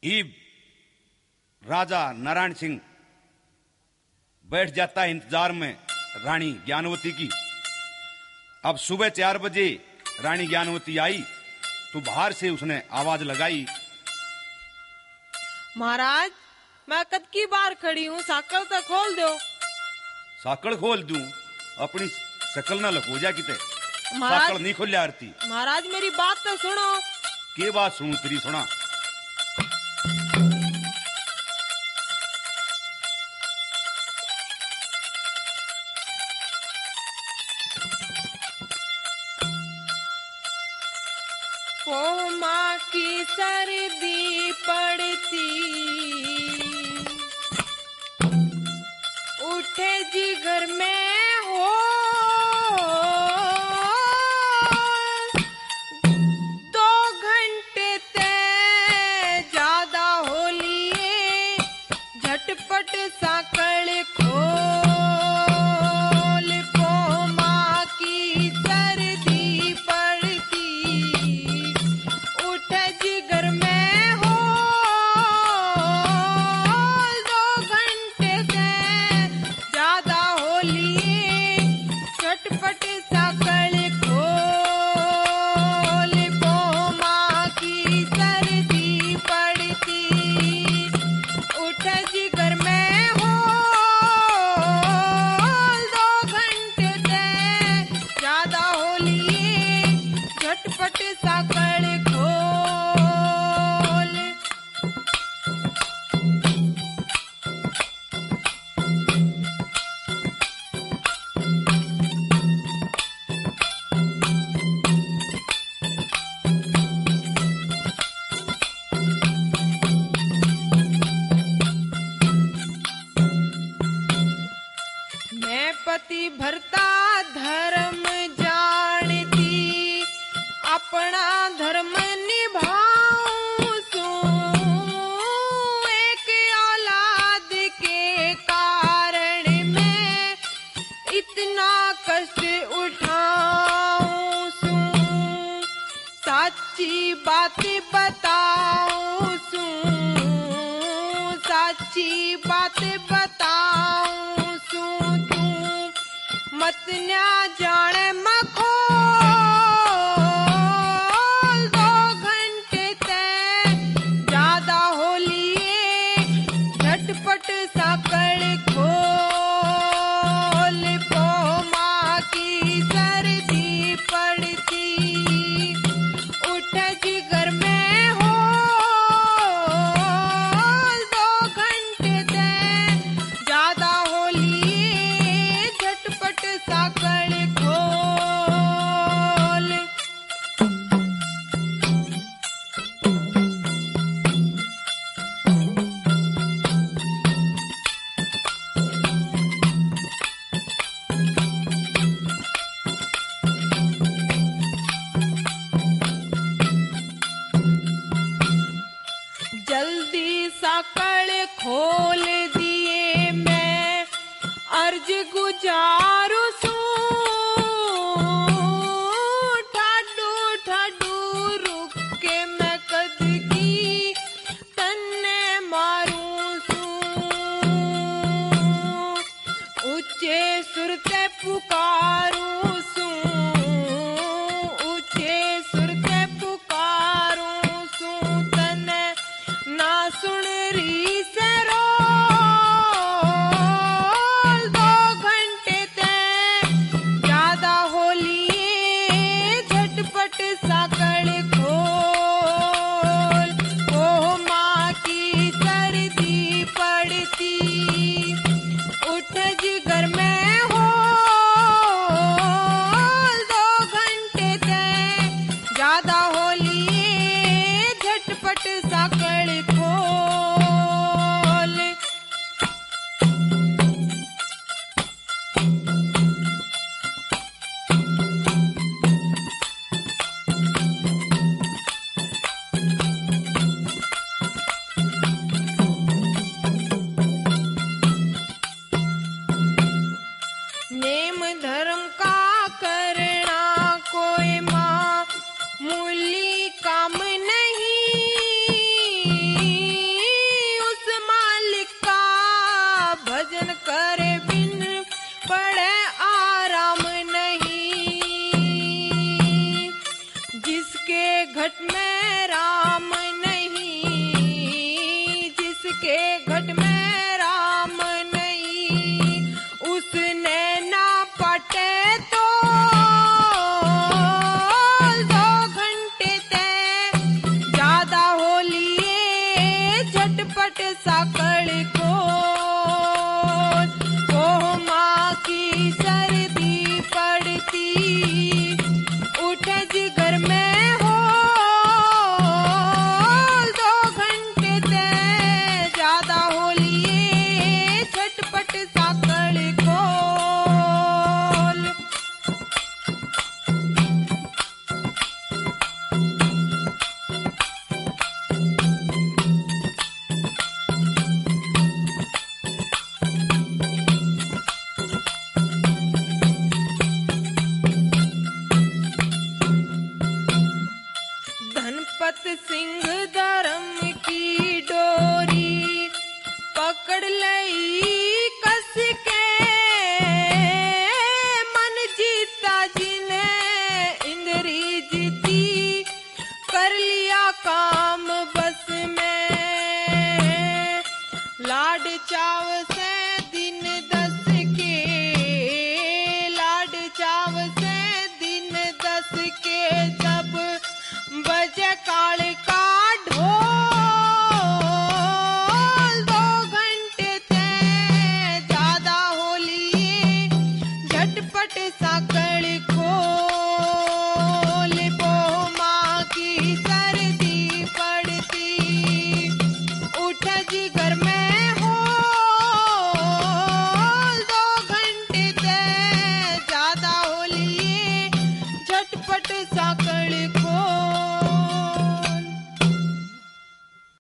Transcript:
ईब राजा नारायण सिंह बैठ जाता है इंतजार में रानी ज्ञानवती की। अब सुबह 4 बजे रानी ज्ञानवती आई तो बाहर से उसने आवाज लगाई, महाराज मैं कद की बार खड़ी हूँ, साकल तो खोल दो। साकल खोल दूं? अपनी शकल ना लको जा किते, साकल नहीं खोल आरती। महाराज मेरी बात तो सुनो। के बात सुनू तेरी, सुना। पोमा की सर्दी पड़ती, उठे जिगर में हो, 2 घंटे ते ज्यादा हो लिए, झटपट साकल खोल। पोमा की सर्दी पड़ती, उठे जिगर में हो, 2 घंटे से ज्यादा हो लिए, झटपट साकल खोल। पोमा की सर्दी पड़ती, उठे जिगर में हो, 2 घंटे से ज्यादा हो लिए, झटपट साकल खोल। मैं पति भरता धर्म जानती, अपना धर्म निभाऊं सूं, एक औलाद के कारण मैं इतना कष्ट उठाऊं सूं, साची बात बताऊं सूं, साची बात बताऊं सूं, तू मत ना जाने मखोल, 2 घंटे ते ज्यादा हो लिए, झटपट साकल खोल। पोमा की सर्दी पड़ती, उठे जिगर में हो, 2 घंटे से ज्यादा हो लिए, झटपट साकल खोल। जल्दी साकल खोल दिए मैं अर्ज गुजारू सूं, ठाडू ठाडू रुक के मैं कद की तन्ने मारूं सूं, ऊंचे सुर ते पुकारूं सूं, ऊंचे सुर ते पुकारूं सूं, तने ना सुन रही से रोल, 2 घंटे ते ज्यादा हो लिए, झटपट साकल खोल। पोमा की सर्दी पड़ती, उठ जिगर में हो, 2 घंटे ते ज्यादा हो लिए, झटपट साकल खोल। नेम धर्म का करना कोई मामूली काम नहीं, चिटपट साकड़